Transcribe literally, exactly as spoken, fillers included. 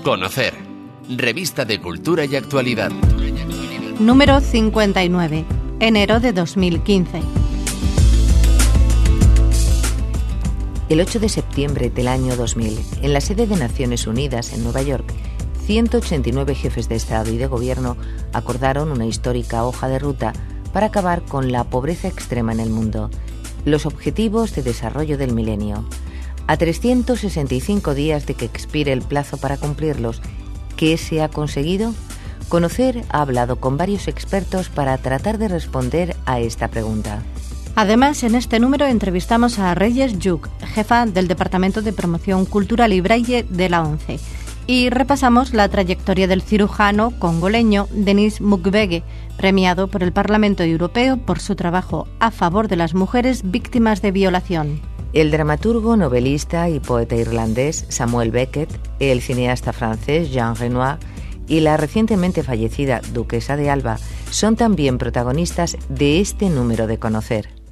Conocer. Revista de Cultura y Actualidad. Número cincuenta y nueve. Enero de dos mil quince. El ocho de septiembre del año dos mil, en la sede de Naciones Unidas en Nueva York, ciento ochenta y nueve jefes de Estado y de Gobierno acordaron una histórica hoja de ruta para acabar con la pobreza extrema en el mundo, los Objetivos de Desarrollo del Milenio. A trescientos sesenta y cinco días de que expire el plazo para cumplirlos, ¿qué se ha conseguido? Conocer ha hablado con varios expertos para tratar de responder a esta pregunta. Además, en este número entrevistamos a Reyes Yuk, jefa del Departamento de Promoción Cultural y Braille de la ONCE, y repasamos la trayectoria del cirujano congoleño Denis Mukwege, premiado por el Parlamento Europeo por su trabajo a favor de las mujeres víctimas de violación. El dramaturgo, novelista y poeta irlandés Samuel Beckett, el cineasta francés Jean Renoir y la recientemente fallecida duquesa de Alba son también protagonistas de este número de Conocer.